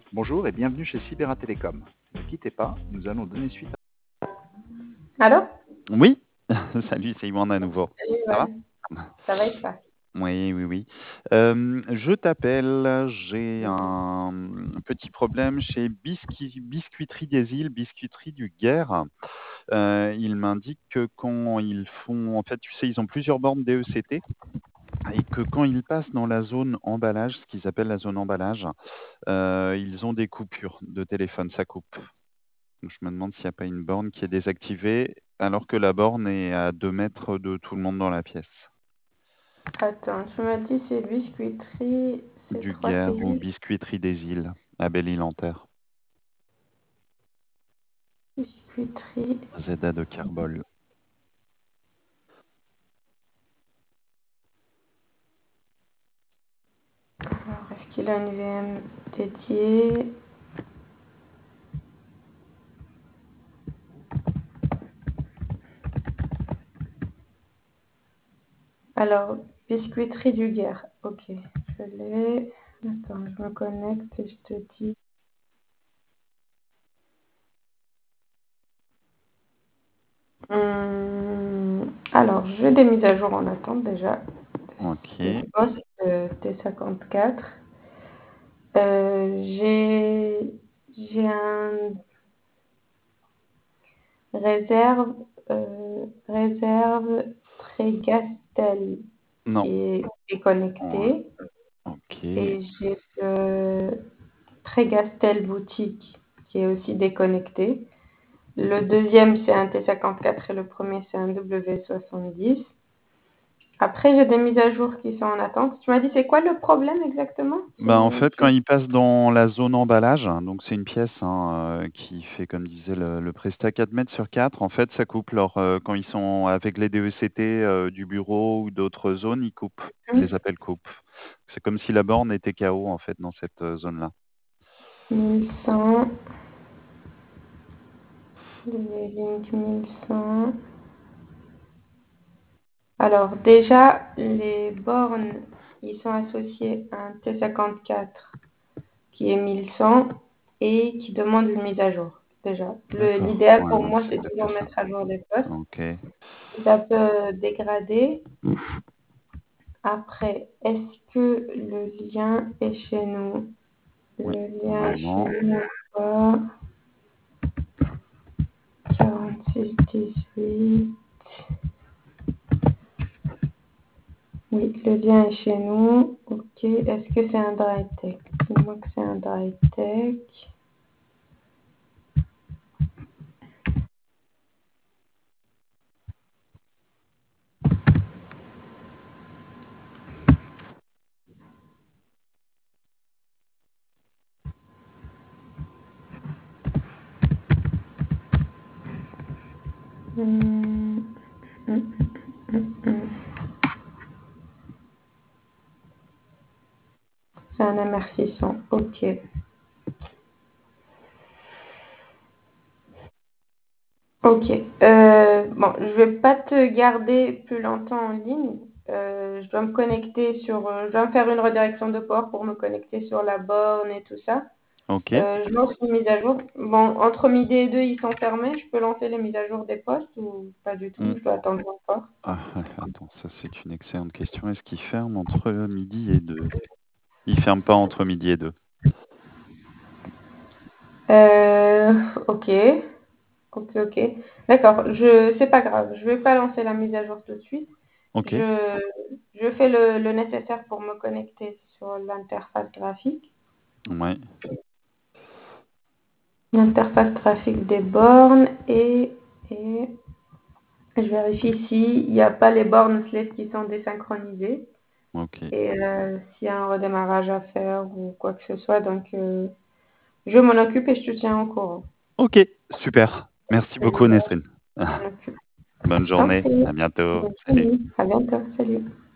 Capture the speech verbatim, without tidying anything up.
Bonjour et bienvenue chez Sibera Télécom. Ne quittez pas, nous allons donner suite à... Allô? Oui, salut, c'est Iwan à nouveau. Salut, Ça va? Joanne. Ça va et toi? Oui, oui, oui. Euh, je t'appelle, j'ai un petit problème chez Biscuit- Biscuiterie des Îles, Biscuiterie du Guer. Euh, ils m'indiquent que quand ils font, en fait, tu sais, ils ont plusieurs bornes D E C T et que quand ils passent dans la zone emballage, ce qu'ils appellent la zone emballage, euh, ils ont des coupures de téléphone, ça coupe. Donc, je me demande s'il n'y a pas une borne qui est désactivée alors que la borne est à deux mètres de tout le monde dans la pièce. Attends, tu m'as dit c'est biscuiterie, c'est Du trois Guer ou pays. Biscuiterie des Îles à Belle-Île-en-Terre. Biscuiterie. Z A de Carbol. Alors, est-ce qu'il a une V M dédiée? Alors, biscuiterie du Guer. Ok, je l'ai. Attends, je me connecte et je te dis. Hum, alors, j'ai des mises à jour en attente déjà. Ok. Des postes euh, T cinquante-quatre. Euh, j'ai j'ai un réserve euh, réserve Trégastel Non. qui est Ouais. déconnecté Ok. et j'ai le Trégastel boutique qui est aussi déconnecté. Le deuxième c'est un T cinquante-quatre et le premier c'est un W soixante-dix. Après j'ai des mises à jour qui sont en attente. Tu m'as dit c'est quoi le problème exactement? Bah, en C'est fait, quand ils passent dans la zone emballage, donc c'est une pièce hein, euh, qui fait, comme disait le, le Presta, quatre mètres sur quatre, en fait, ça coupe leur, euh, quand ils sont avec les D E C T euh, du bureau ou d'autres zones, ils coupent. Ils les appellent coupes. C'est comme si la borne était K O en fait dans cette euh, zone-là. mille cent, les lignes mille cent. Alors déjà, les bornes, ils sont associés à un T cinquante-quatre qui est mille cent et qui demande une mise à jour. Déjà, Le- D'accord. l'idéal Ouais, pour donc moi, c'est c'est peut-être toujours ça. mettre à jour les postes. Ok. Ça peut dégrader. Après, est-ce que le lien est chez nous? Oui, Le lien est normalement. chez nous. Quoi quarante-six dix-huit. Oui, le lien est chez nous. Ok. Est-ce que c'est un dry tech? Dis-moi que c'est un dry tech. Hmm, hmm, hmm, hmm. C'est un M R six cents. Ok. Ok. Euh, bon, je vais pas te garder plus longtemps en ligne. Euh, je dois me connecter sur. euh, je dois me faire une redirection de port pour me connecter sur la borne et tout ça. Ok. Euh, je lance une mise à jour. Bon, entre midi et deux, ils sont fermés. Je peux lancer les mises à jour des postes ou pas du tout? Hmm. Je dois attendre encore. Ah, ouais, attends, ça c'est une excellente question. Est-ce qu'ils ferment entre midi et deux? Ils ferment pas entre midi et deux. Euh, ok. Ok, ok. D'accord. Je, c'est pas grave. Je vais pas lancer la mise à jour tout de suite. Ok. Je, je fais le, le nécessaire pour me connecter sur l'interface graphique. Ouais. L'interface graphique des bornes et, et je vérifie s'il n'y a pas les bornes Slate qui sont désynchronisées Ok. et euh, s'il y a un redémarrage à faire ou quoi que ce soit. Donc, euh, je m'en occupe et je te tiens au courant. Ok. Super. Merci beaucoup, Génial, Nesrine. je m'en occupe. Bonne Je t'en journée. prie. À bientôt. Bonne Salut. journée. À bientôt. Salut.